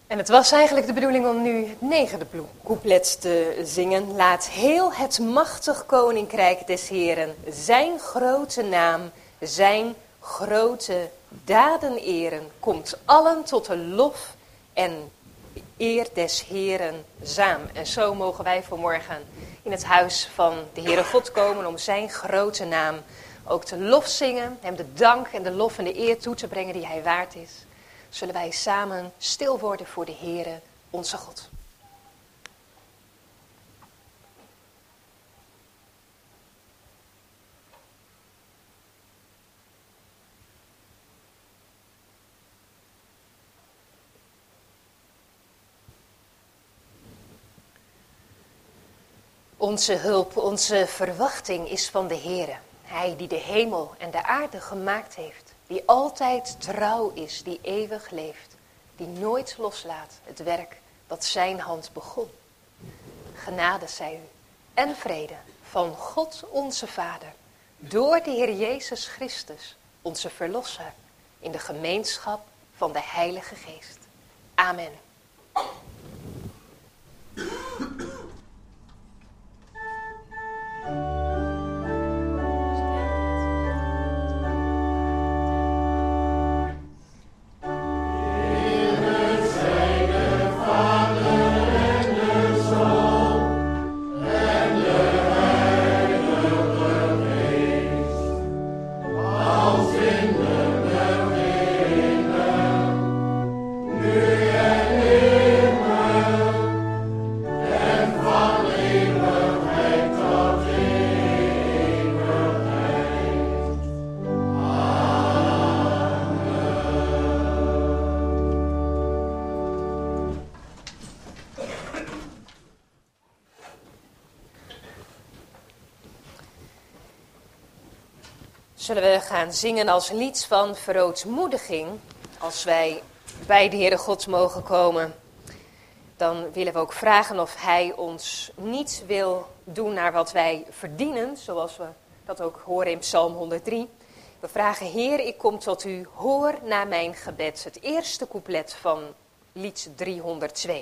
En het was eigenlijk de bedoeling om nu het 9e couplet te zingen. Laat heel het machtig koninkrijk des Heren zijn grote naam, zijn grote daden eren. Komt allen tot de lof en eer des Heren zaam. En zo mogen wij vanmorgen in het huis van de Heere God komen om zijn grote naam ook te lof zingen. Hem de dank en de lof en de eer toe te brengen die hij waard is. Zullen wij samen stil worden voor de Heere, onze God. Onze hulp, onze verwachting is van de Heere. Hij die de hemel en de aarde gemaakt heeft. Die altijd trouw is, die eeuwig leeft. Die nooit loslaat het werk dat zijn hand begon. Genade zij u en vrede van God onze Vader. Door de Heer Jezus Christus, onze Verlosser. In de gemeenschap van de Heilige Geest. Amen. Zullen we gaan zingen als lied van verootmoediging. Als wij bij de Heere God mogen komen, dan willen we ook vragen of Hij ons niet wil doen naar wat wij verdienen. Zoals we dat ook horen in Psalm 103. We vragen, Heer, ik kom tot u, hoor naar mijn gebed. Het eerste couplet van lied 302.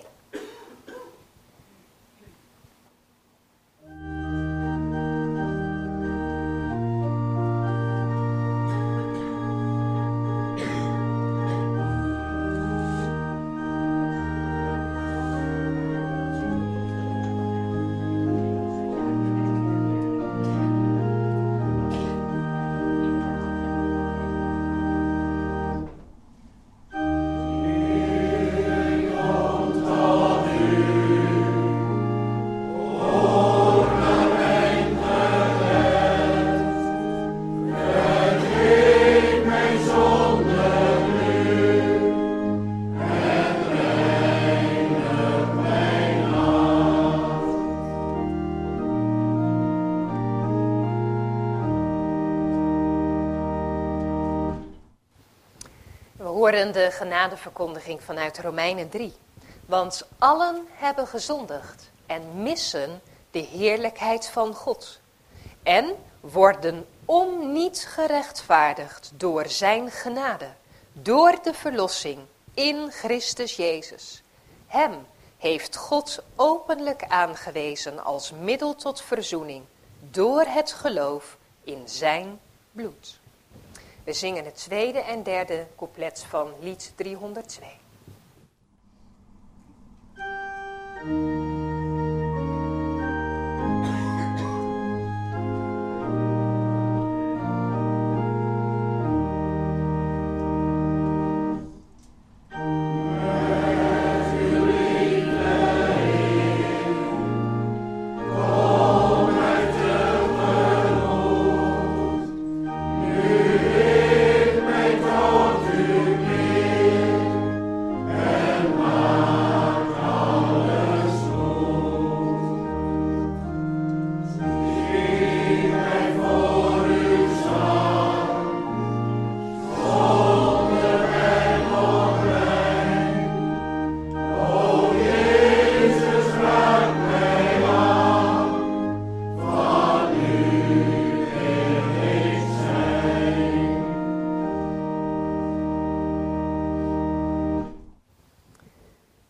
De genadeverkondiging vanuit Romeinen 3. Want allen hebben gezondigd en missen de heerlijkheid van God. En worden niet gerechtvaardigd door zijn genade, door de verlossing in Christus Jezus. Hem heeft God openlijk aangewezen als middel tot verzoening door het geloof in zijn bloed. We zingen het tweede en derde couplet van lied 302.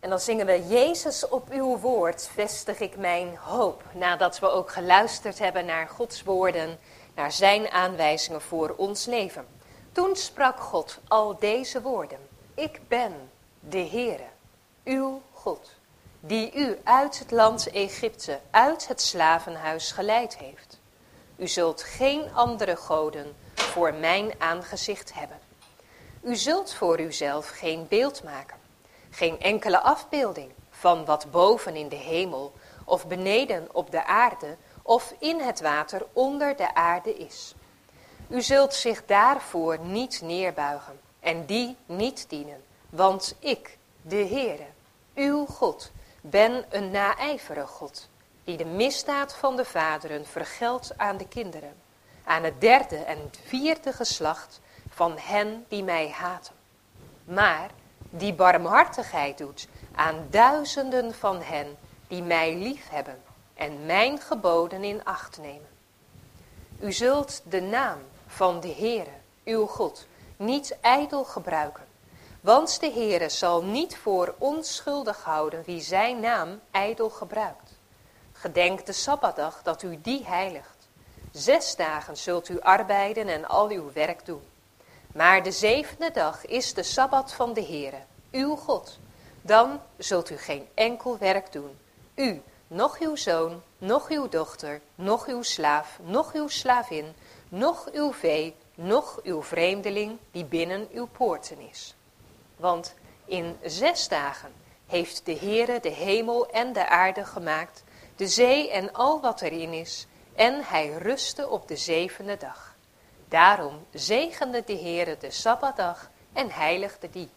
En dan zingen we, Jezus, op uw woord vestig ik mijn hoop. Nadat we ook geluisterd hebben naar Gods woorden, naar zijn aanwijzingen voor ons leven. Toen sprak God al deze woorden. Ik ben de Heere, uw God, die u uit het land Egypte, uit het slavenhuis geleid heeft. U zult geen andere goden voor mijn aangezicht hebben. U zult voor uzelf geen beeld maken. Geen enkele afbeelding van wat boven in de hemel of beneden op de aarde of in het water onder de aarde is. U zult zich daarvoor niet neerbuigen en die niet dienen, want ik, de Heere, uw God, ben een naijverig God, die de misdaad van de vaderen vergeldt aan de kinderen, aan het derde en vierde geslacht van hen die mij haten. Maar die barmhartigheid doet aan duizenden van hen die mij lief hebben en mijn geboden in acht nemen. U zult de naam van de Heere, uw God, niet ijdel gebruiken, want de Heere zal niet voor onschuldig houden wie zijn naam ijdel gebruikt. Gedenk de Sabbatdag dat u die heiligt. 6 dagen zult u arbeiden en al uw werk doen. Maar de 7e dag is de Sabbat van de Heere, uw God. Dan zult u geen enkel werk doen. U, noch uw zoon, noch uw dochter, noch uw slaaf, noch uw slavin, noch uw vee, noch uw vreemdeling die binnen uw poorten is. Want in 6 dagen heeft de Heere de hemel en de aarde gemaakt, de zee en al wat erin is, en hij rustte op de 7e dag. Daarom zegende de Heere de Sabbatdag en heiligde die.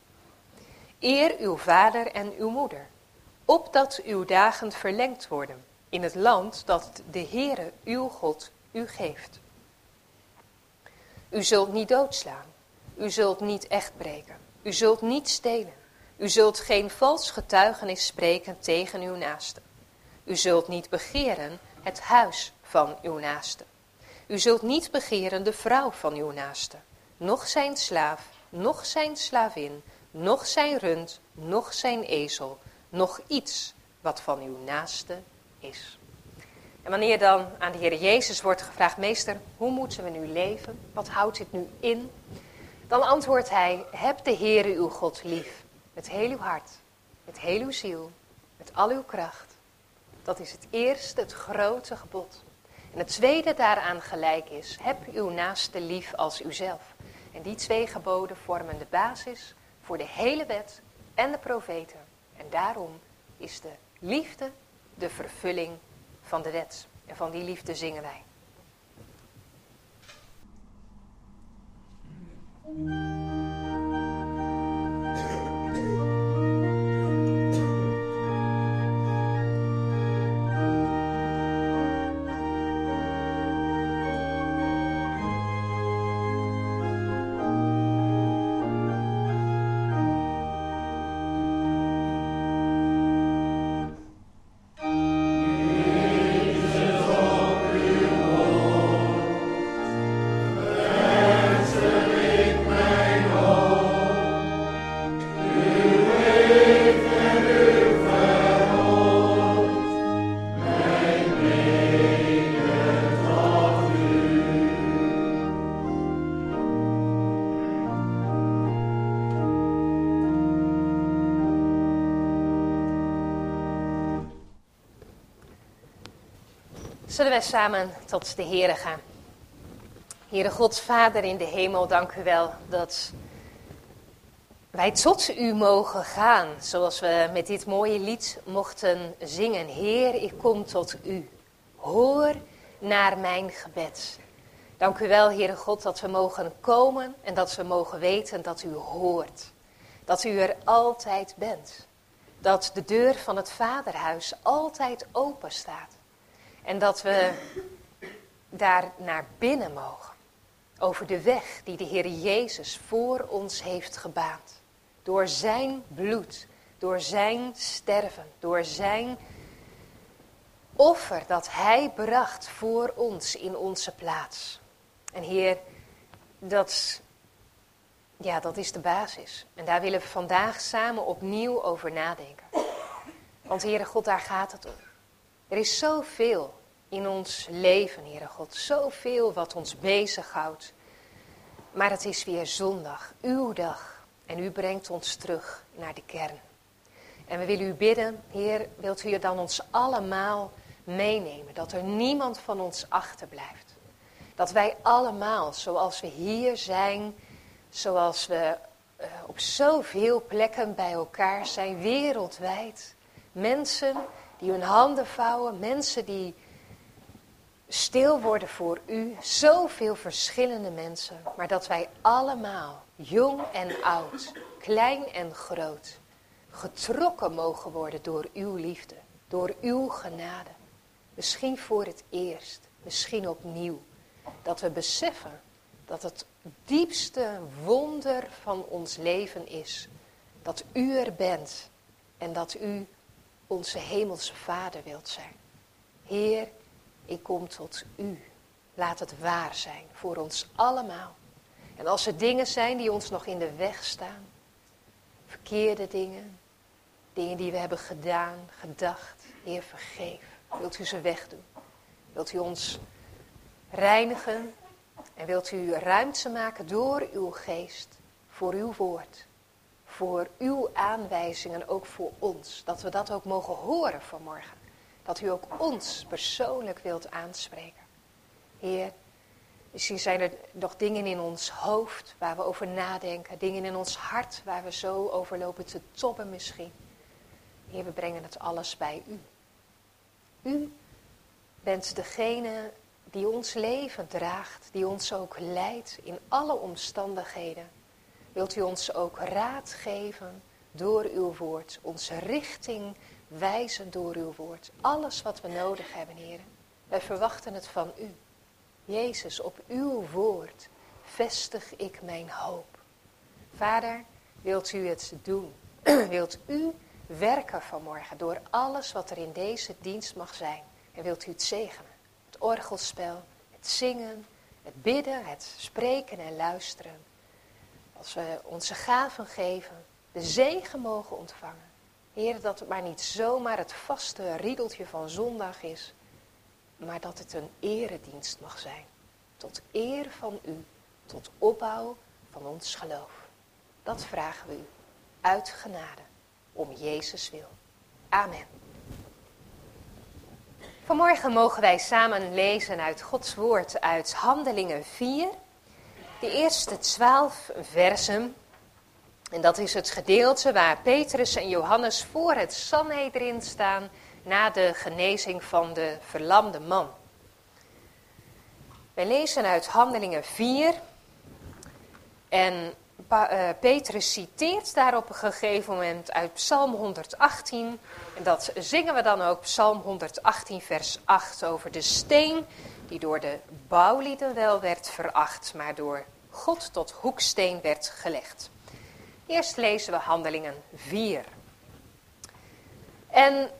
Eer uw vader en uw moeder, opdat uw dagen verlengd worden in het land dat de Heere uw God u geeft. U zult niet doodslaan, u zult niet echt breken, u zult niet stelen, u zult geen vals getuigenis spreken tegen uw naaste. U zult niet begeren het huis van uw naaste. U zult niet begeren de vrouw van uw naaste, noch zijn slaaf, noch zijn slavin, noch zijn rund, noch zijn ezel, noch iets wat van uw naaste is. En wanneer dan aan de Heer Jezus wordt gevraagd, meester, hoe moeten we nu leven? Wat houdt dit nu in? Dan antwoordt hij, heb de Heere uw God lief, met heel uw hart, met heel uw ziel, met al uw kracht. Dat is het eerste, het grote gebod. En het tweede daaraan gelijk is, heb uw naaste lief als uzelf. En die 2 geboden vormen de basis voor de hele wet en de profeten. En daarom is de liefde de vervulling van de wet. En van die liefde zingen wij. Zullen wij samen tot de Heere gaan. Heere God, Vader in de hemel, dank u wel dat wij tot u mogen gaan. Zoals we met dit mooie lied mochten zingen. Heer, ik kom tot u. Hoor naar mijn gebed. Dank u wel, Heere God, dat we mogen komen en dat we mogen weten dat u hoort. Dat u er altijd bent. Dat de deur van het Vaderhuis altijd open staat. En dat we daar naar binnen mogen. Over de weg die de Heer Jezus voor ons heeft gebaand. Door zijn bloed, door zijn sterven, door zijn offer dat hij bracht voor ons in onze plaats. En Heer, dat is de basis. En daar willen we vandaag samen opnieuw over nadenken. Want Heere God, daar gaat het om. Er is zoveel in ons leven, Heere God. Zoveel wat ons bezighoudt. Maar het is weer zondag, uw dag. En u brengt ons terug naar de kern. En we willen u bidden, Heer, wilt u dan ons allemaal meenemen. Dat er niemand van ons achterblijft. Dat wij allemaal, zoals we hier zijn, zoals we op zoveel plekken bij elkaar zijn, wereldwijd. Mensen die hun handen vouwen, mensen die stil worden voor u. Zoveel verschillende mensen, maar dat wij allemaal, jong en oud, klein en groot, getrokken mogen worden door uw liefde, door uw genade. Misschien voor het eerst, misschien opnieuw. Dat we beseffen dat het diepste wonder van ons leven is. Dat u er bent en dat u onze hemelse Vader wilt zijn. Heer, ik kom tot u. Laat het waar zijn voor ons allemaal. En als er dingen zijn die ons nog in de weg staan, verkeerde dingen, dingen die we hebben gedaan, gedacht, Heer, vergeef. Wilt u ze wegdoen? Wilt u ons reinigen en wilt u ruimte maken door uw geest, voor uw woord, voor uw aanwijzingen, ook voor ons. Dat we dat ook mogen horen vanmorgen. Dat u ook ons persoonlijk wilt aanspreken. Heer, misschien zijn er nog dingen in ons hoofd waar we over nadenken. Dingen in ons hart waar we zo over lopen te tobben misschien. Heer, we brengen het alles bij u. U bent degene die ons leven draagt, die ons ook leidt in alle omstandigheden. Wilt u ons ook raad geven door uw woord, onze richting wijzen door uw woord. Alles wat we nodig hebben, Heer. Wij verwachten het van u. Jezus, op uw woord vestig ik mijn hoop. Vader, wilt u het doen? Wilt u werken vanmorgen door alles wat er in deze dienst mag zijn? En wilt u het zegenen? Het orgelspel, het zingen, het bidden, het spreken en luisteren. Als we onze gaven geven, de zegen mogen ontvangen. Heer, dat het maar niet zomaar het vaste riedeltje van zondag is, maar dat het een eredienst mag zijn. Tot eer van u, tot opbouw van ons geloof. Dat vragen we u uit genade, om Jezus wil. Amen. Vanmorgen mogen wij samen lezen uit Gods woord uit Handelingen 4, de eerste 12 versen. En dat is het gedeelte waar Petrus en Johannes voor het Sanhedrin staan na de genezing van de verlamde man. Wij lezen uit Handelingen 4 en Petrus citeert daar op een gegeven moment uit Psalm 118. En dat zingen we dan ook, Psalm 118 vers 8, over de steen die door de bouwlieden wel werd veracht, maar door God tot hoeksteen werd gelegd. Eerst lezen we Handelingen 4. En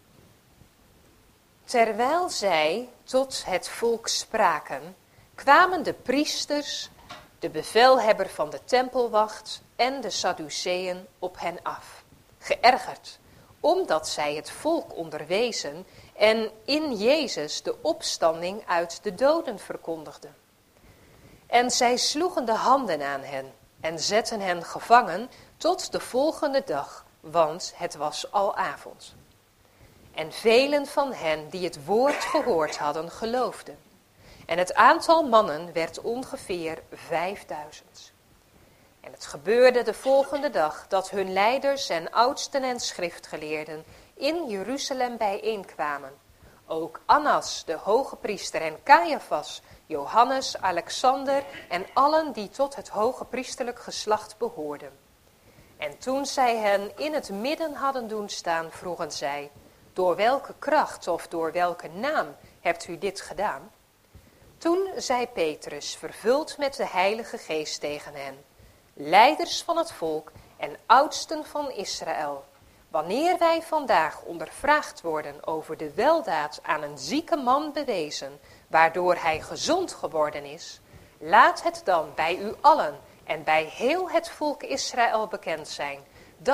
terwijl zij tot het volk spraken, kwamen de priesters, de bevelhebber van de tempelwacht en de Sadduceeën op hen af, geërgerd, omdat zij het volk onderwezen en in Jezus de opstanding uit de doden verkondigden. En zij sloegen de handen aan hen en zetten hen gevangen tot de volgende dag, want het was al avond. En velen van hen die het woord gehoord hadden, geloofden. En het aantal mannen werd ongeveer 5000. En het gebeurde de volgende dag dat hun leiders en oudsten en schriftgeleerden in Jeruzalem bijeenkwamen. Ook Annas, de hoge priester, en Caiaphas, Johannes, Alexander en allen die tot het hoge priesterlijk geslacht behoorden. En toen zij hen in het midden hadden doen staan, vroegen zij: door welke kracht of door welke naam hebt u dit gedaan? Toen zei Petrus, vervuld met de Heilige Geest, tegen hen: leiders van het volk en oudsten van Israël, wanneer wij vandaag ondervraagd worden over de weldaad aan een zieke man bewezen, waardoor hij gezond geworden is, laat het dan bij u allen en bij heel het volk Israël bekend zijn, dat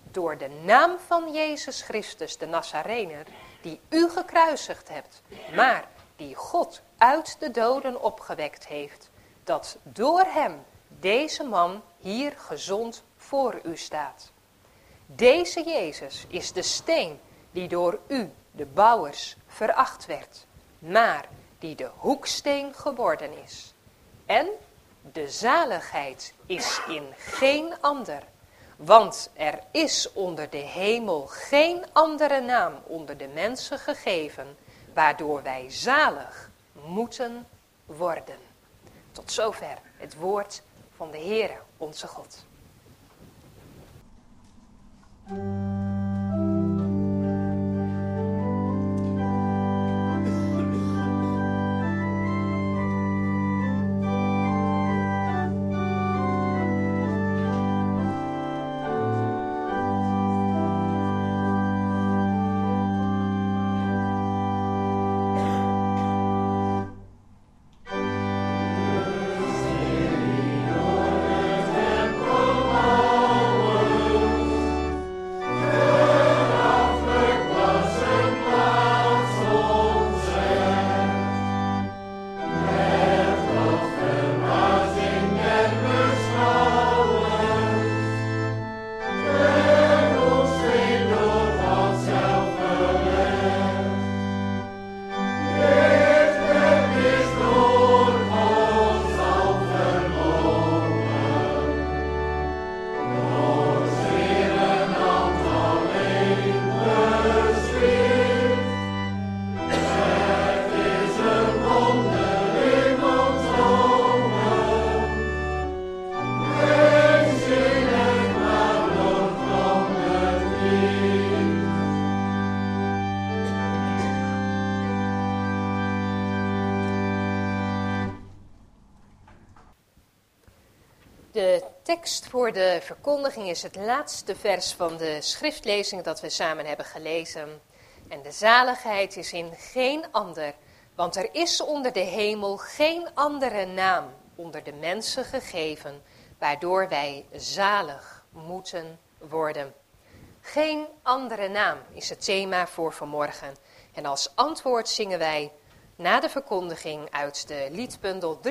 door de naam van Jezus Christus, de Nazarener, die u gekruisigd hebt, maar die God uit de doden opgewekt heeft, dat door hem deze man hier gezond voor u staat. Deze Jezus is de steen die door u, de bouwers, veracht werd, maar die de hoeksteen geworden is. En de zaligheid is in geen ander, want er is onder de hemel geen andere naam onder de mensen gegeven, waardoor wij zalig moeten worden. Tot zover het woord van de Heere, onze God. De tekst voor de verkondiging is het laatste vers van de schriftlezing dat we samen hebben gelezen. En de zaligheid is in geen ander, want er is onder de hemel geen andere naam onder de mensen gegeven, waardoor wij zalig moeten worden. Geen andere naam is het thema voor vanmorgen. En als antwoord zingen wij na de verkondiging uit de liedbundel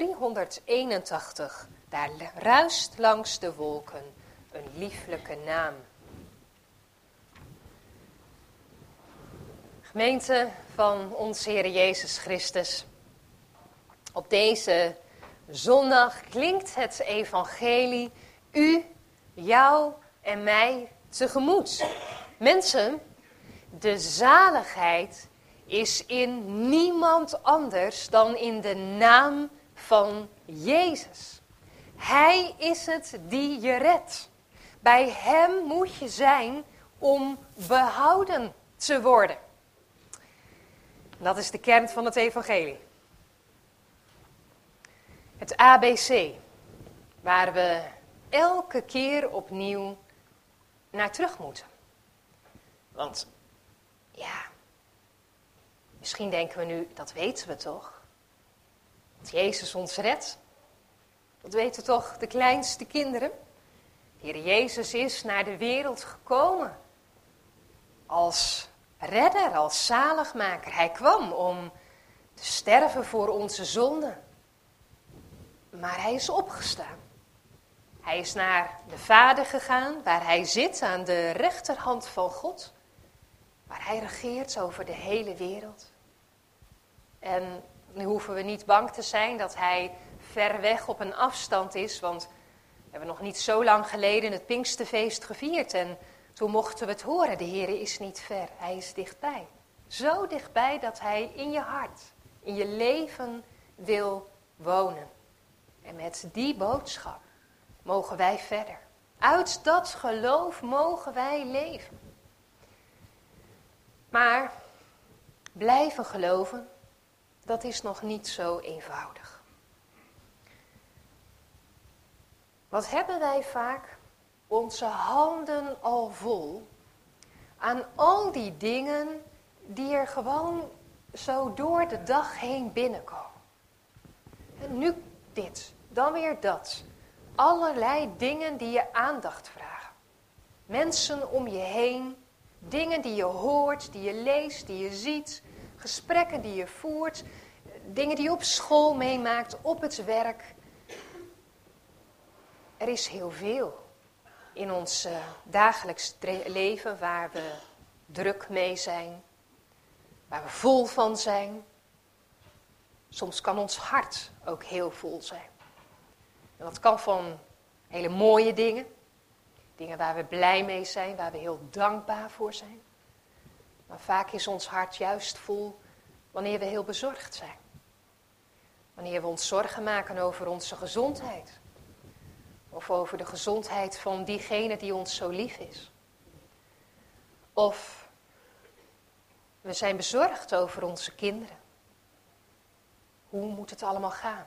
381... Daar ruist langs de wolken een lieflijke naam. Gemeente van onze Heer Jezus Christus. Op deze zondag klinkt het evangelie u, jou en mij tegemoet. Mensen, de zaligheid is in niemand anders dan in de naam van Jezus. Hij is het die je redt. Bij hem moet je zijn om behouden te worden. Dat is de kern van het evangelie. Het ABC, waar we elke keer opnieuw naar terug moeten. Want, ja, misschien denken we nu, dat weten we toch? Dat Jezus ons redt. Dat weten toch de kleinste kinderen? De Heer Jezus is naar de wereld gekomen als redder, als zaligmaker. Hij kwam om te sterven voor onze zonden. Maar hij is opgestaan. Hij is naar de Vader gegaan, waar hij zit aan de rechterhand van God. Waar hij regeert over de hele wereld. En nu hoeven we niet bang te zijn dat hij ver weg op een afstand is, want we hebben nog niet zo lang geleden het Pinksterfeest gevierd en toen mochten we het horen, de Heer is niet ver, hij is dichtbij. Zo dichtbij dat hij in je hart, in je leven wil wonen. En met die boodschap mogen wij verder. Uit dat geloof mogen wij leven. Maar blijven geloven, dat is nog niet zo eenvoudig. Wat hebben wij vaak onze handen al vol aan al die dingen die er gewoon zo door de dag heen binnenkomen. En nu dit, dan weer dat. Allerlei dingen die je aandacht vragen. Mensen om je heen, dingen die je hoort, die je leest, die je ziet, gesprekken die je voert, dingen die je op school meemaakt, op het werk. Er is heel veel in ons dagelijks leven waar we druk mee zijn, waar we vol van zijn. Soms kan ons hart ook heel vol zijn. En dat kan van hele mooie dingen, dingen waar we blij mee zijn, waar we heel dankbaar voor zijn. Maar vaak is ons hart juist vol wanneer we heel bezorgd zijn. Wanneer we ons zorgen maken over onze gezondheid. Of over de gezondheid van diegene die ons zo lief is. Of we zijn bezorgd over onze kinderen. Hoe moet het allemaal gaan?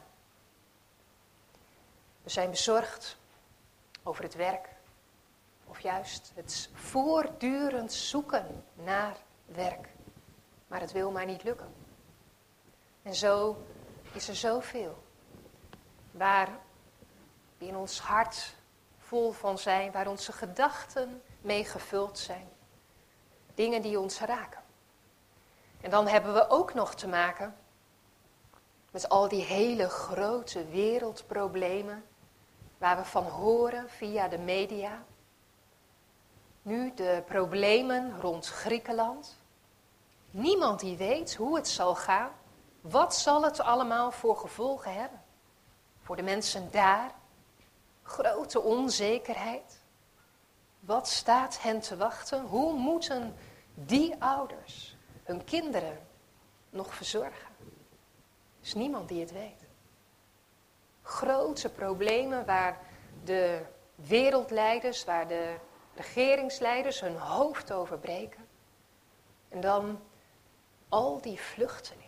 We zijn bezorgd over het werk. Of juist het voortdurend zoeken naar werk. Maar het wil maar niet lukken. En zo is er zoveel. Waar we in ons hart vol van zijn. Waar onze gedachten mee gevuld zijn. Dingen die ons raken. En dan hebben we ook nog te maken met al die hele grote wereldproblemen waar we van horen via de media. Nu de problemen rond Griekenland. Niemand die weet hoe het zal gaan. Wat zal het allemaal voor gevolgen hebben? Voor de mensen daar. Grote onzekerheid. Wat staat hen te wachten? Hoe moeten die ouders hun kinderen nog verzorgen? Er is niemand die het weet. Grote problemen waar de wereldleiders, waar de regeringsleiders hun hoofd over breken. En dan al die vluchtelingen.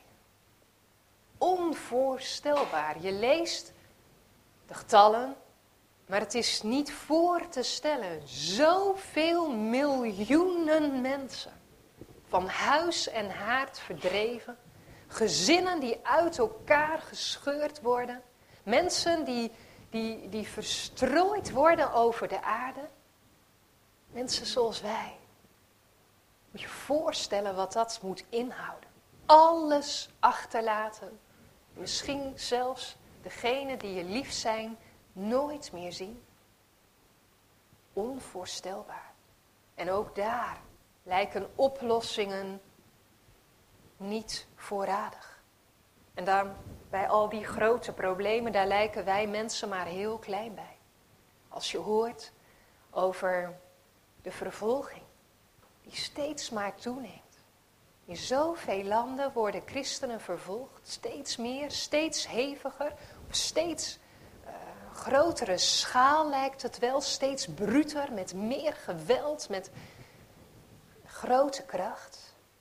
Onvoorstelbaar. Je leest de getallen, maar het is niet voor te stellen. Zoveel miljoenen mensen van huis en haard verdreven. Gezinnen die uit elkaar gescheurd worden. Mensen die verstrooid worden over de aarde. Mensen zoals wij. Moet je voorstellen wat dat moet inhouden. Alles achterlaten. Misschien zelfs degenen die je lief zijn nooit meer zien. Onvoorstelbaar. En ook daar lijken oplossingen niet voorradig. En dan bij al die grote problemen, daar lijken wij mensen maar heel klein bij. Als je hoort over de vervolging die steeds maar toeneemt. In zoveel landen worden christenen vervolgd. Steeds meer, steeds heviger. Op steeds grotere schaal lijkt het wel. Steeds bruter, met meer geweld, met grote kracht.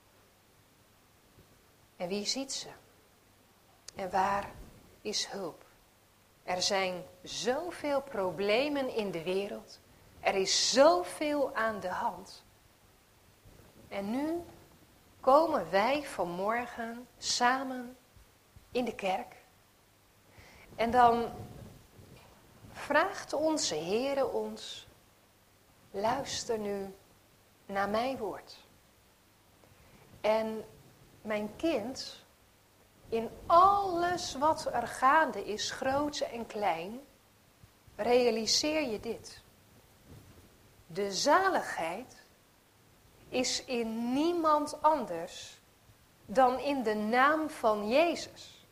En wie ziet ze? En waar is hulp? Er zijn zoveel problemen in de wereld. Er is zoveel aan de hand. En nu komen wij vanmorgen samen in de kerk. En dan vraagt onze Heere ons, luister nu naar mijn woord. En mijn kind, in alles wat er gaande is, groot en klein, realiseer je dit. De zaligheid is in niemand anders dan in de naam van Jezus.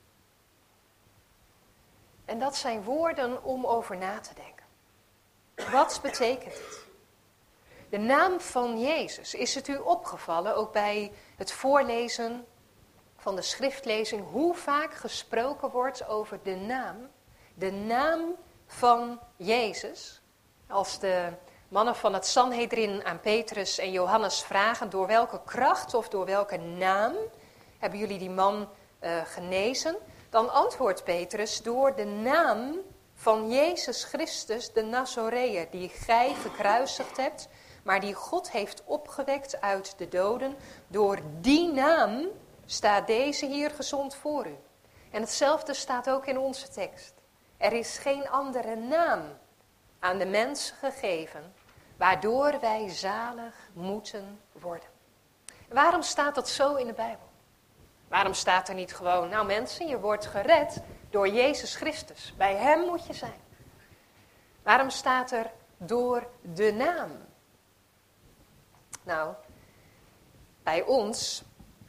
En dat zijn woorden om over na te denken. Wat betekent het? De naam van Jezus, is het u opgevallen, ook bij het voorlezen van de schriftlezing, hoe vaak gesproken wordt over de naam van Jezus? Als de mannen van het Sanhedrin aan Petrus en Johannes vragen, door welke kracht of door welke naam hebben jullie die man genezen? Dan antwoordt Petrus, door de naam van Jezus Christus, de Nazoreër, die gij gekruisigd hebt, maar die God heeft opgewekt uit de doden. Door die naam staat deze hier gezond voor u. En hetzelfde staat ook in onze tekst. Er is geen andere naam aan de mens gegeven waardoor wij zalig moeten worden. Waarom staat dat zo in de Bijbel? Waarom staat er niet gewoon, nou mensen, je wordt gered door Jezus Christus. Bij hem moet je zijn. Waarom staat er door de naam? Nou, bij ons,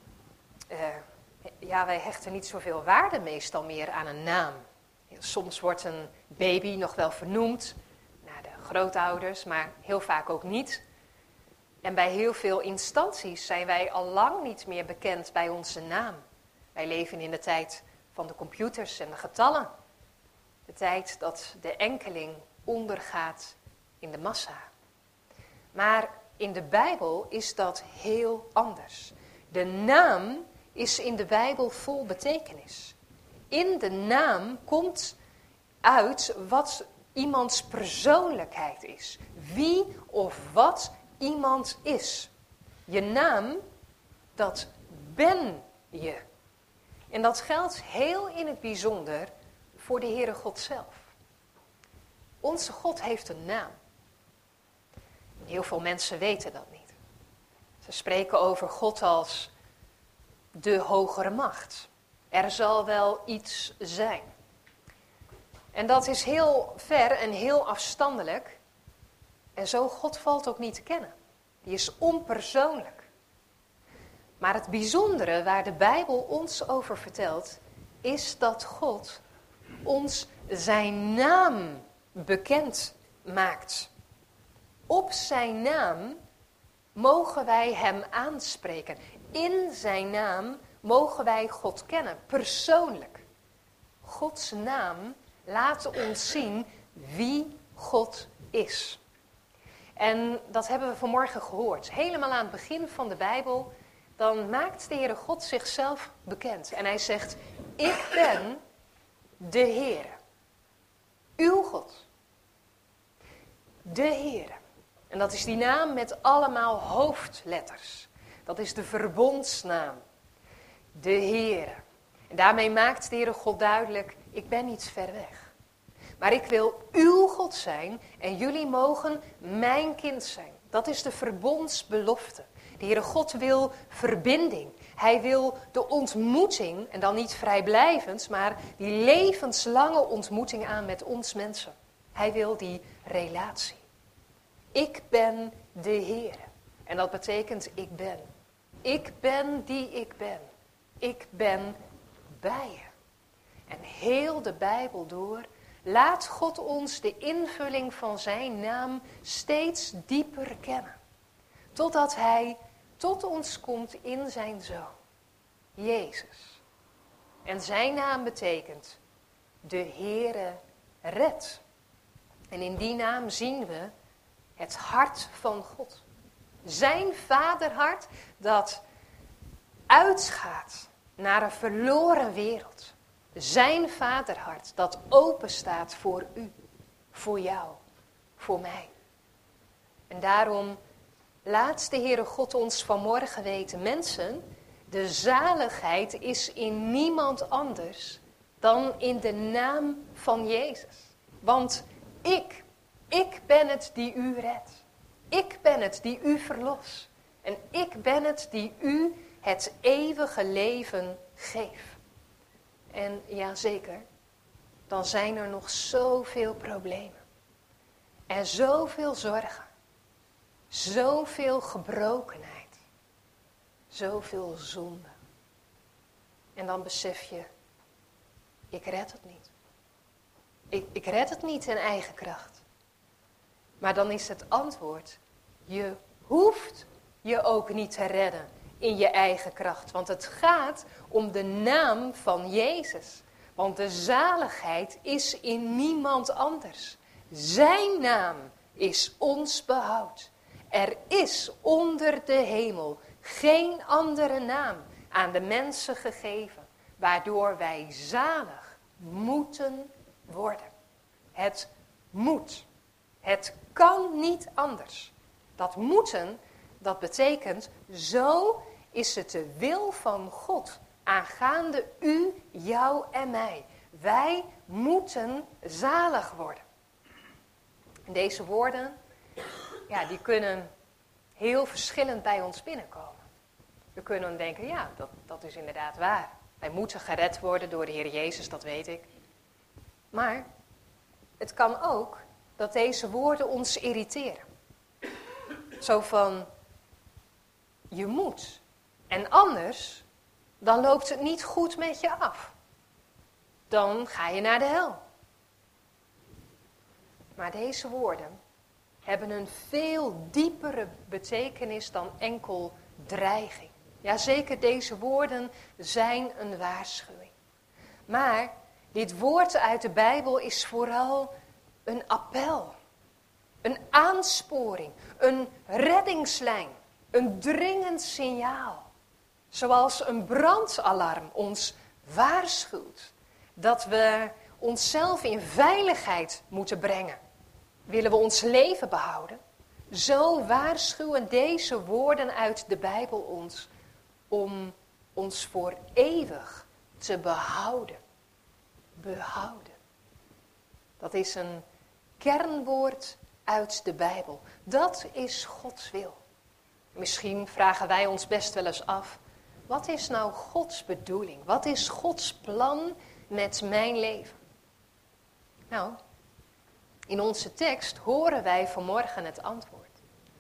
wij hechten niet zoveel waarde meestal meer aan een naam. Soms wordt een baby nog wel vernoemd naar de grootouders, maar heel vaak ook niet. En bij heel veel instanties zijn wij al lang niet meer bekend bij onze naam. Wij leven in de tijd van de computers en de getallen. De tijd dat de enkeling ondergaat in de massa. Maar in de Bijbel is dat heel anders. De naam is in de Bijbel vol betekenis. In de naam komt uit wat iemands persoonlijkheid is. Wie of wat iemand is. Je naam, dat ben je. En dat geldt heel in het bijzonder voor de Heere God zelf. Onze God heeft een naam. Heel veel mensen weten dat niet. Ze spreken over God als de hogere macht. Er zal wel iets zijn. En dat is heel ver en heel afstandelijk. En zo God valt ook niet te kennen. Die is onpersoonlijk. Maar het bijzondere waar de Bijbel ons over vertelt, is dat God ons zijn naam bekend maakt. Op zijn naam mogen wij hem aanspreken. In zijn naam mogen wij God kennen, persoonlijk. Gods naam laat ons zien wie God is. En dat hebben we vanmorgen gehoord. Helemaal aan het begin van de Bijbel, dan maakt de Heere God zichzelf bekend. En hij zegt, ik ben de Heere, uw God. De Heere. En dat is die naam met allemaal hoofdletters. Dat is de verbondsnaam. De Heere. En daarmee maakt de Heere God duidelijk, ik ben niet ver weg. Maar ik wil uw God zijn en jullie mogen mijn kind zijn. Dat is de verbondsbelofte. De Heere God wil verbinding. Hij wil de ontmoeting, en dan niet vrijblijvend, maar die levenslange ontmoeting aan met ons mensen. Hij wil die relatie. Ik ben de Heere. En dat betekent ik ben. Ik ben die ik ben. Ik ben bij je. En heel de Bijbel door laat God ons de invulling van zijn naam steeds dieper kennen. Totdat hij tot ons komt in zijn Zoon, Jezus. En zijn naam betekent de Heere redt. En in die naam zien we het hart van God. Zijn vaderhart dat uitgaat naar een verloren wereld. Zijn vaderhart dat open staat voor u, voor jou, voor mij. En daarom laat de Heere God ons vanmorgen weten, mensen, de zaligheid is in niemand anders dan in de naam van Jezus. Want ik ben het die u redt. Ik ben het die u verlost. En ik ben het die u het eeuwige leven geeft. En ja, zeker, dan zijn er nog zoveel problemen. En zoveel zorgen. Zoveel gebrokenheid. Zoveel zonde. En dan besef je, ik red het niet. Ik red het niet in eigen kracht. Maar dan is het antwoord, je hoeft je ook niet te redden in je eigen kracht. Want het gaat om de naam van Jezus. Want de zaligheid is in niemand anders. Zijn naam is ons behoud. Er is onder de hemel geen andere naam aan de mensen gegeven, waardoor wij zalig moeten worden. Het moet. Het kan niet anders. Dat moeten, dat betekent, zo is het de wil van God aangaande u, jou en mij. Wij moeten zalig worden. En deze woorden, die kunnen heel verschillend bij ons binnenkomen. We kunnen denken, ja, dat is inderdaad waar. Wij moeten gered worden door de Heer Jezus, dat weet ik. Maar het kan ook dat deze woorden ons irriteren. Zo van, je moet. En anders, dan loopt het niet goed met je af. Dan ga je naar de hel. Maar deze woorden hebben een veel diepere betekenis dan enkel dreiging. Ja, zeker deze woorden zijn een waarschuwing. Maar dit woord uit de Bijbel is vooral een appel. Een aansporing, een reddingslijn, een dringend signaal. Zoals een brandalarm ons waarschuwt dat we onszelf in veiligheid moeten brengen. Willen we ons leven behouden? Zo waarschuwen deze woorden uit de Bijbel ons om ons voor eeuwig te behouden. Behouden. Dat is een kernwoord uit de Bijbel. Dat is Gods wil. Misschien vragen wij ons best wel eens af, wat is nou Gods bedoeling? Wat is Gods plan met mijn leven? Nou, in onze tekst horen wij vanmorgen het antwoord.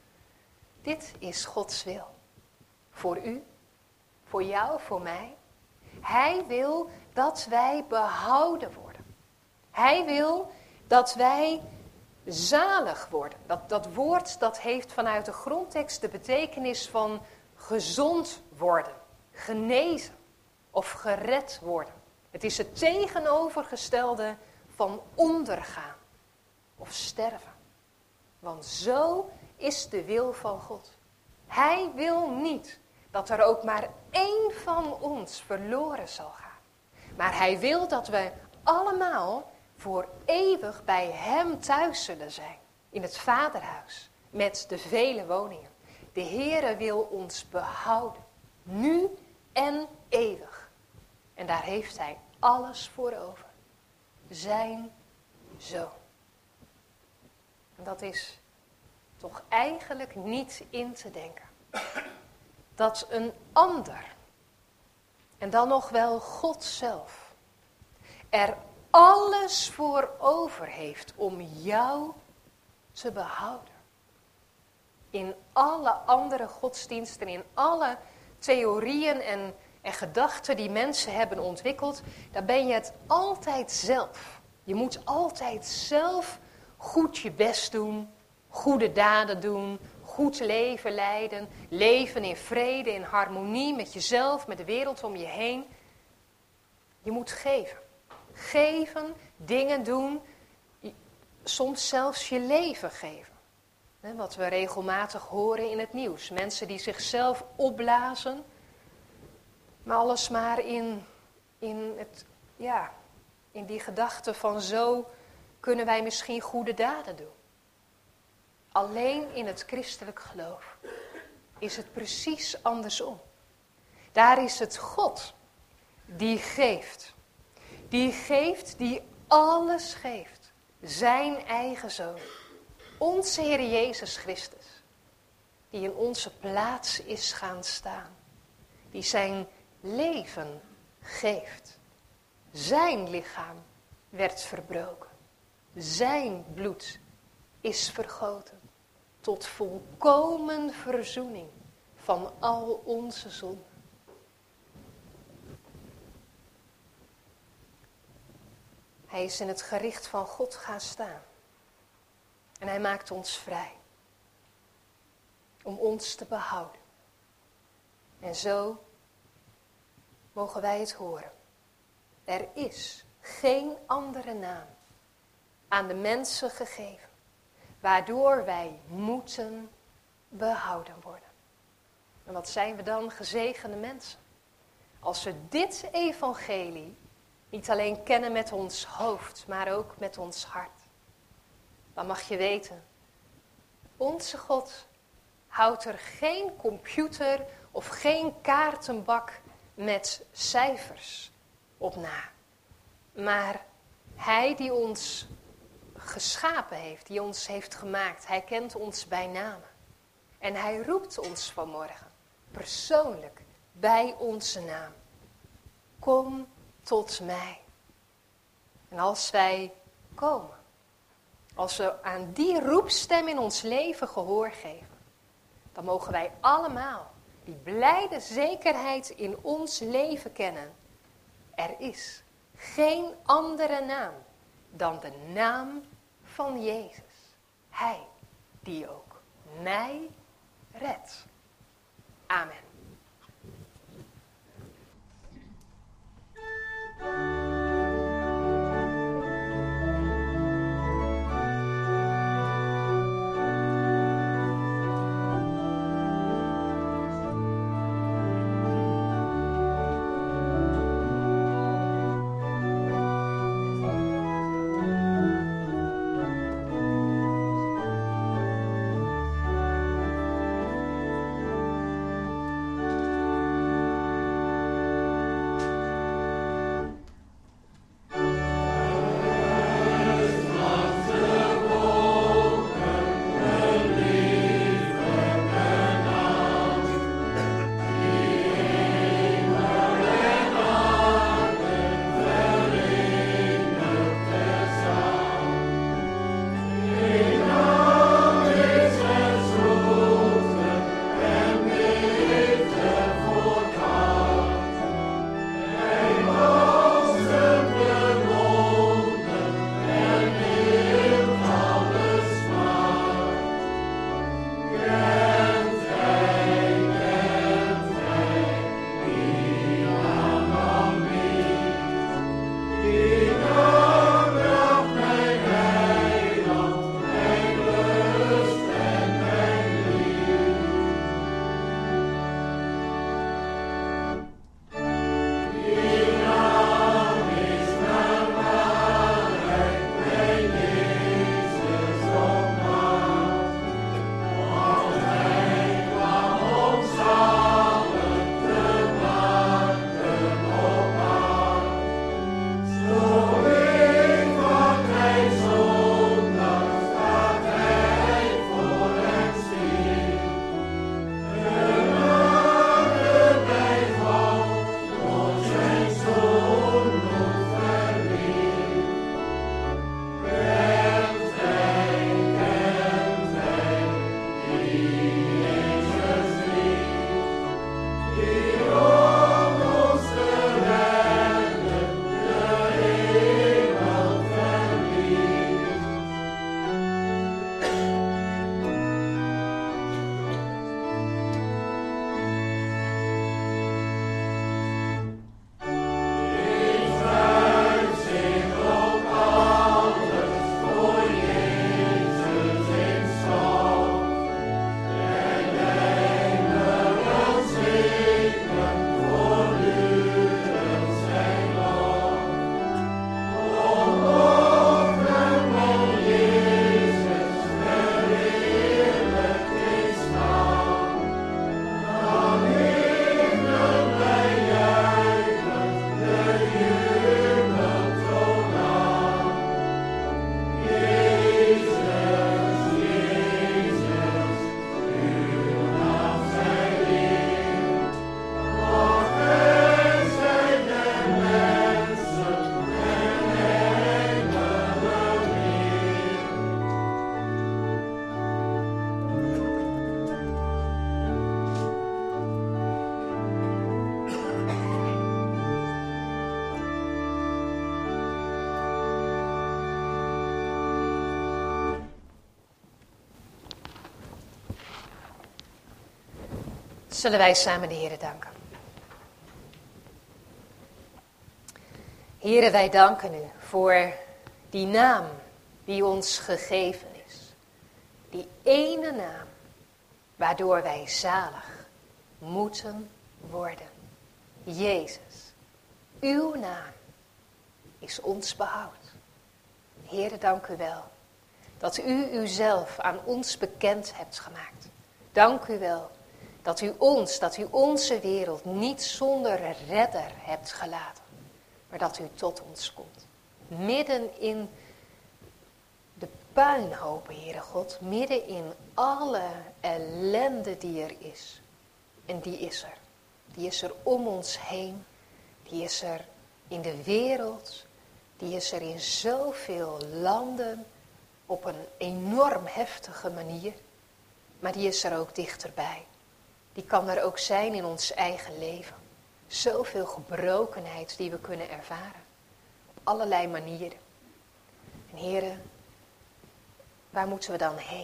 Dit is Gods wil. Voor u, voor jou, voor mij. Hij wil dat wij behouden worden. Hij wil dat wij zalig worden. Dat woord dat heeft vanuit de grondtekst de betekenis van gezond worden, genezen of gered worden. Het is het tegenovergestelde van ondergaan of sterven. Want zo is de wil van God. Hij wil niet dat er ook maar één van ons verloren zal gaan. Maar hij wil dat we allemaal voor eeuwig bij hem thuis zullen zijn. In het Vaderhuis, met de vele woningen. De Heere wil ons behouden. Nu en eeuwig. En daar heeft hij alles voor over. Zijn zoon. En dat is toch eigenlijk niet in te denken. Dat een ander, en dan nog wel God zelf, er alles voor over heeft om jou te behouden. In alle andere godsdiensten, in alle theorieën en gedachten die mensen hebben ontwikkeld, daar ben je het altijd zelf. Je moet altijd zelf goed je best doen, goede daden doen, goed leven leiden, leven in vrede, in harmonie met jezelf, met de wereld om je heen. Je moet geven. Geven, dingen doen, soms zelfs je leven geven. Wat we regelmatig horen in het nieuws. Mensen die zichzelf opblazen, maar alles maar in die gedachte van zo kunnen wij misschien goede daden doen. Alleen in het christelijk geloof is het precies andersom. Daar is het God die geeft. Die geeft, die alles geeft. Zijn eigen zoon. Onze Heer Jezus Christus. Die in onze plaats is gaan staan. Die zijn leven geeft. Zijn lichaam werd verbroken. Zijn bloed is vergoten. Tot volkomen verzoening van al onze zonden. Hij is in het gericht van God gaan staan. En hij maakt ons vrij. Om ons te behouden. En zo mogen wij het horen. Er is geen andere naam aan de mensen gegeven. Waardoor wij moeten behouden worden. En wat zijn we dan gezegende mensen? Als we dit evangelie niet alleen kennen met ons hoofd, maar ook met ons hart. Dan mag je weten, onze God houdt er geen computer of geen kaartenbak met cijfers op na. Maar hij die ons geschapen heeft, die ons heeft gemaakt. Hij kent ons bij naam. En hij roept ons vanmorgen persoonlijk bij onze naam. Kom tot mij. En als wij komen, als we aan die roepstem in ons leven gehoor geven, dan mogen wij allemaal die blijde zekerheid in ons leven kennen. Er is geen andere naam dan de naam van Jezus. Hij die ook mij redt. Amen. Zullen wij samen de Heere danken. Heere, wij danken u voor die naam die ons gegeven is. Die ene naam waardoor wij zalig moeten worden. Jezus, uw naam is ons behoud. Heere, dank u wel dat u uzelf aan ons bekend hebt gemaakt. Dank u wel dat u onze wereld niet zonder redder hebt gelaten, maar dat u tot ons komt. Midden in puinhopen, Heere God, midden in alle ellende die er is. En die is er. Die is er om ons heen. Die is er in de wereld. Die is er in zoveel landen op een enorm heftige manier. Maar die is er ook dichterbij. Die kan er ook zijn in ons eigen leven. Zoveel gebrokenheid die we kunnen ervaren. Op allerlei manieren. En Heere, waar moeten we dan heen?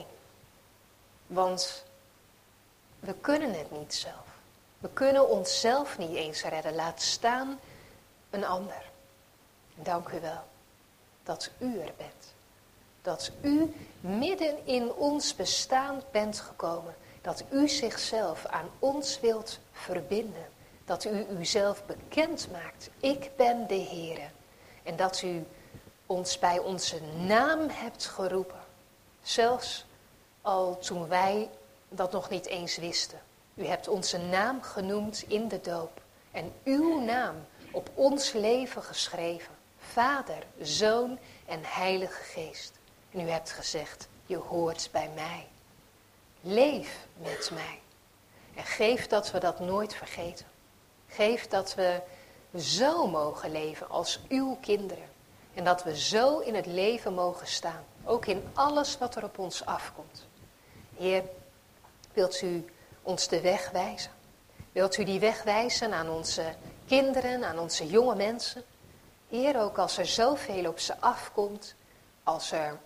Want we kunnen het niet zelf. We kunnen onszelf niet eens redden. Laat staan een ander. En dank u wel dat u er bent. Dat u midden in ons bestaan bent gekomen. Dat u zichzelf aan ons wilt verbinden. Dat u uzelf bekend maakt. Ik ben de Heere. En dat u ons bij onze naam hebt geroepen. Zelfs al toen wij dat nog niet eens wisten. U hebt onze naam genoemd in de doop. En uw naam op ons leven geschreven. Vader, Zoon en Heilige Geest. En u hebt gezegd, je hoort bij mij. Leef met mij. En geef dat we dat nooit vergeten. Geef dat we zo mogen leven als uw kinderen. En dat we zo in het leven mogen staan. Ook in alles wat er op ons afkomt. Heer, wilt u ons de weg wijzen? Wilt u die weg wijzen aan onze kinderen, aan onze jonge mensen? Heer, ook als er zoveel op ze afkomt. Als er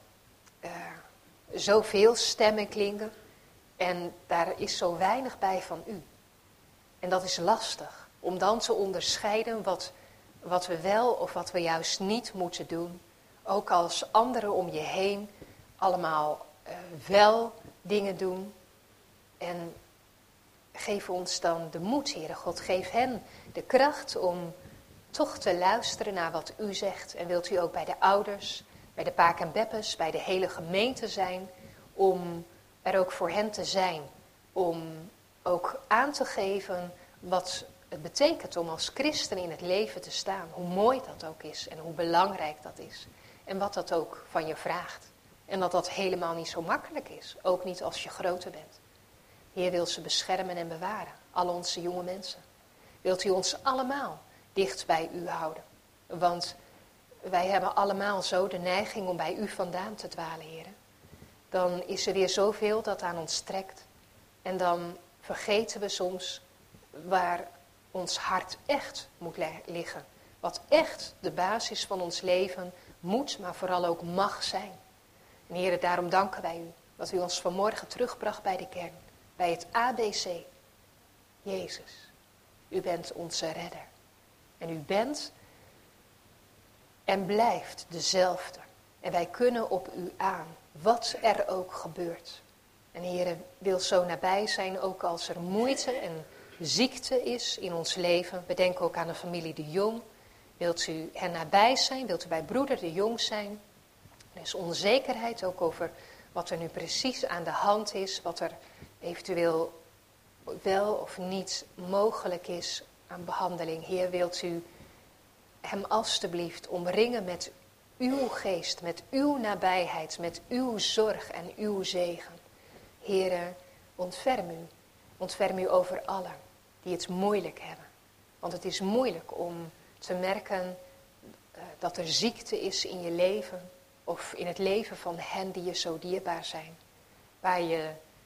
zoveel stemmen klinken. En daar is zo weinig bij van u. En dat is lastig. Om dan te onderscheiden wat we wel of wat we juist niet moeten doen. Ook als anderen om je heen allemaal wel dingen doen. En geef ons dan de moed, Heere God. Geef hen de kracht om toch te luisteren naar wat u zegt. En wilt u ook bij de ouders, bij de Paak en Beppes, bij de hele gemeente zijn. Om er ook voor hen te zijn. Om ook aan te geven wat het betekent om als christen in het leven te staan. Hoe mooi dat ook is en hoe belangrijk dat is. En wat dat ook van je vraagt. En dat dat helemaal niet zo makkelijk is. Ook niet als je groter bent. Heer wil ze beschermen en bewaren. Al onze jonge mensen. Wilt u ons allemaal dicht bij u houden. Want wij hebben allemaal zo de neiging om bij u vandaan te dwalen, Heer. Dan is er weer zoveel dat aan ons trekt. En dan vergeten we soms waar ons hart echt moet liggen. Wat echt de basis van ons leven moet, maar vooral ook mag zijn. En Heer, daarom danken wij u dat u ons vanmorgen terugbracht bij de kern. Bij het ABC. Jezus, u bent onze redder. En u bent en blijft dezelfde. En wij kunnen op u aan, wat er ook gebeurt. En Heer wil zo nabij zijn, ook als er moeite en ziekte is in ons leven. We denken ook aan de familie de Jong. Wilt u hen nabij zijn? Wilt u bij broeder de Jong zijn? Er is onzekerheid ook over wat er nu precies aan de hand is. Wat er eventueel wel of niet mogelijk is aan behandeling. Heer, wilt u hem alstublieft omringen met uw geest, met uw nabijheid, met uw zorg en uw zegen. Heere, ontferm u. Ontferm u over allen die het moeilijk hebben. Want het is moeilijk om te merken dat er ziekte is in je leven. Of in het leven van hen die je zo dierbaar zijn. Waar je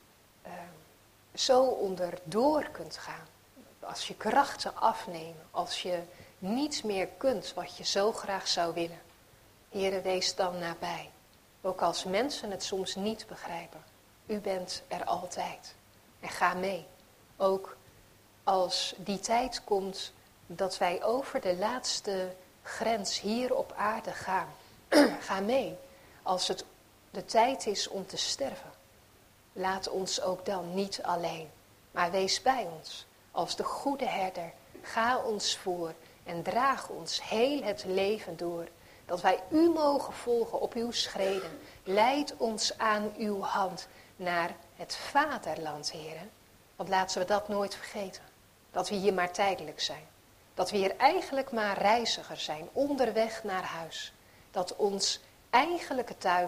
zo onderdoor kunt gaan. Als je krachten afnemen. Als je niets meer kunt wat je zo graag zou willen. Heere, wees dan nabij. Ook als mensen het soms niet begrijpen. U bent er altijd. En ga mee. Ook als die tijd komt dat wij over de laatste grens hier op aarde gaan. Ga mee. Als het de tijd is om te sterven. Laat ons ook dan niet alleen. Maar wees bij ons. Als de goede herder. Ga ons voor. En draag ons heel het leven door. Dat wij u mogen volgen op uw schreden. Leid ons aan uw hand naar het vaderland, heren. Want laten we dat nooit vergeten. Dat we hier maar tijdelijk zijn. Dat we hier eigenlijk maar reizigers zijn, onderweg naar huis. Dat ons eigenlijke thuis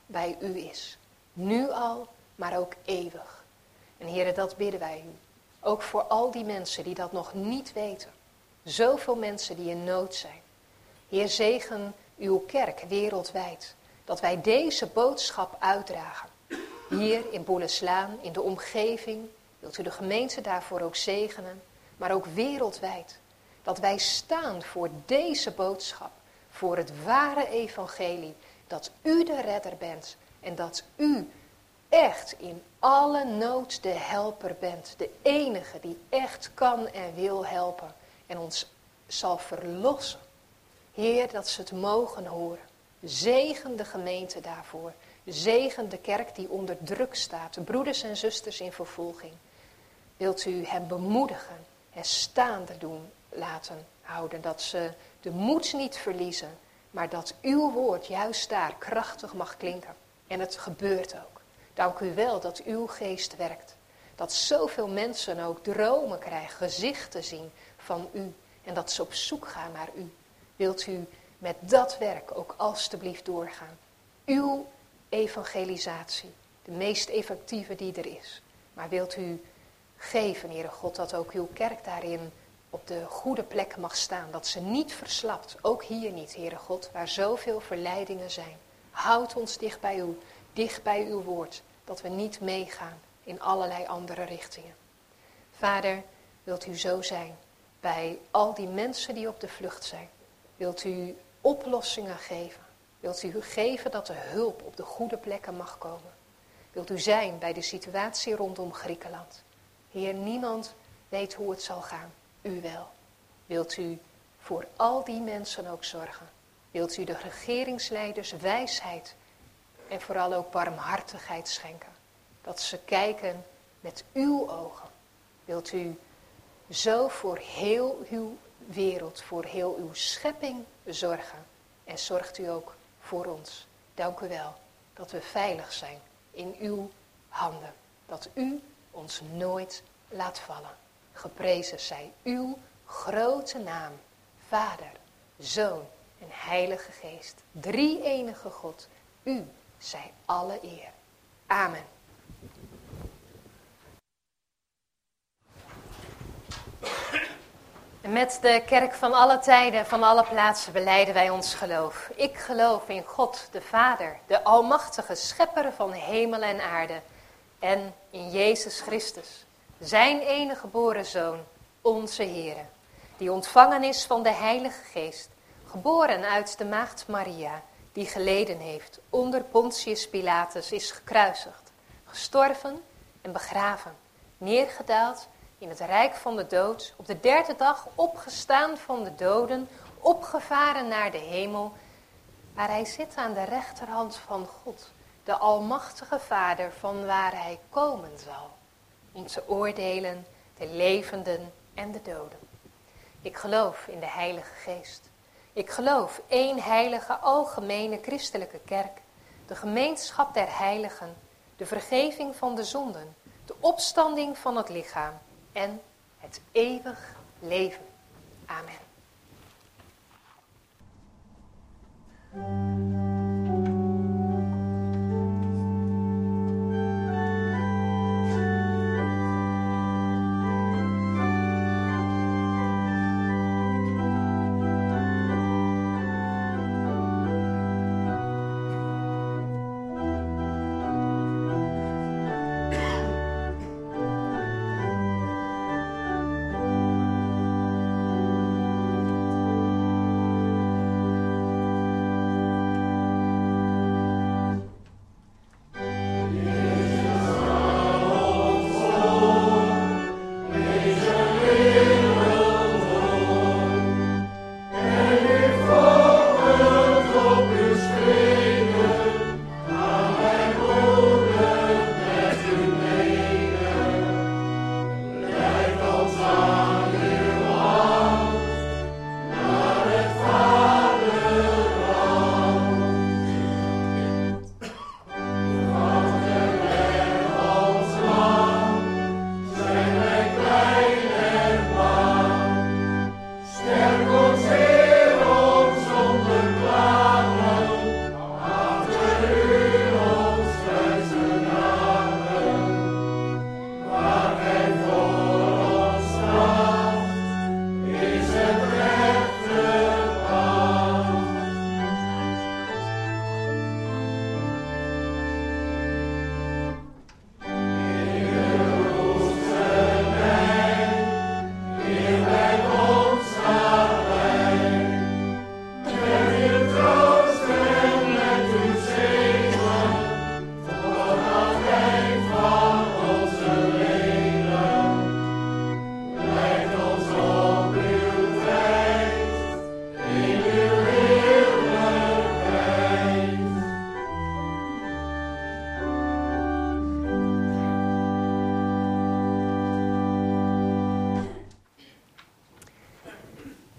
bij u is. Nu al, maar ook eeuwig. En Heere, dat bidden wij u. Ook voor al die mensen die dat nog niet weten. Zoveel mensen die in nood zijn. Heer, zegen uw kerk wereldwijd. Dat wij deze boodschap uitdragen. Hier in Boeleslaan, in de omgeving. Wilt u de gemeente daarvoor ook zegenen. Maar ook wereldwijd. Dat wij staan voor deze boodschap. Voor het ware evangelie. Dat u de redder bent. En dat u echt in alle nood de helper bent. De enige die echt kan en wil helpen. En ons zal verlossen. Heer, dat ze het mogen horen. Zegen de gemeente daarvoor. Zegen de kerk die onder druk staat. De broeders en zusters in vervolging. Wilt u hen bemoedigen en staande doen laten houden. Dat ze de moed niet verliezen. Maar dat uw woord juist daar krachtig mag klinken. En het gebeurt ook. Dank u wel dat uw geest werkt. Dat zoveel mensen ook dromen krijgen, gezichten zien van u. En dat ze op zoek gaan naar u. Wilt u met dat werk ook alstublieft doorgaan. Uw evangelisatie, de meest effectieve die er is. Maar wilt u geven, Heere God, dat ook uw kerk daarin op de goede plek mag staan. Dat ze niet verslapt, ook hier niet, Heere God, waar zoveel verleidingen zijn. Houd ons dicht bij u, dicht bij uw woord. Dat we niet meegaan in allerlei andere richtingen. Vader, wilt u zo zijn bij al die mensen die op de vlucht zijn. Wilt u oplossingen geven. Wilt u geven dat de hulp op de goede plekken mag komen. Wilt u zijn bij de situatie rondom Griekenland. Heer, niemand weet hoe het zal gaan. U wel. Wilt u voor al die mensen ook zorgen. Wilt u de regeringsleiders wijsheid en vooral ook barmhartigheid schenken. Dat ze kijken met uw ogen. Wilt u zo voor heel uw wereld, voor heel uw schepping zorgen. En zorgt u ook voor ons. Dank u wel dat we veilig zijn in uw handen. Dat u ons nooit laat vallen. Geprezen zij uw grote naam, Vader, Zoon en Heilige Geest. Drie enige God, u zij alle eer. Amen. Met de kerk van alle tijden, van alle plaatsen belijden wij ons geloof. Ik geloof in God, de Vader, de almachtige schepper van hemel en aarde. En in Jezus Christus, zijn enige geboren Zoon, onze Heere. Die ontvangen is van de Heilige Geest, geboren uit de maagd Maria, die geleden heeft, onder Pontius Pilatus is gekruisigd, gestorven en begraven, neergedaald in het rijk van de dood, op de derde dag opgestaan van de doden, opgevaren naar de hemel, waar hij zit aan de rechterhand van God, de almachtige Vader, van waar hij komen zal, om te oordelen de levenden en de doden. Ik geloof in de Heilige Geest. Ik geloof één heilige, algemene christelijke kerk, de gemeenschap der heiligen, de vergeving van de zonden, de opstanding van het lichaam en het eeuwig leven. Amen.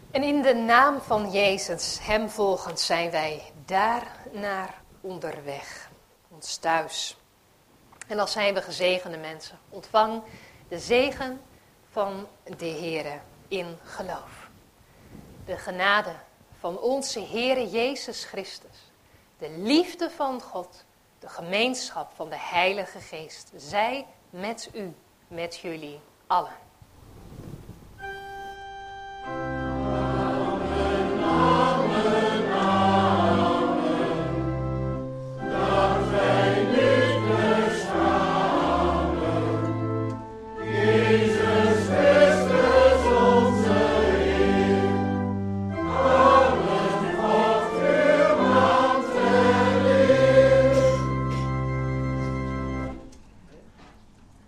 En in de naam van Jezus, hem volgend, zijn wij daarnaar onderweg. Ons thuis. En als zijn we gezegende mensen. Ontvang de zegen van de Heere in geloof. De genade van onze Heere Jezus Christus. De liefde van God. De gemeenschap van de Heilige Geest. Zij met u, met jullie allen.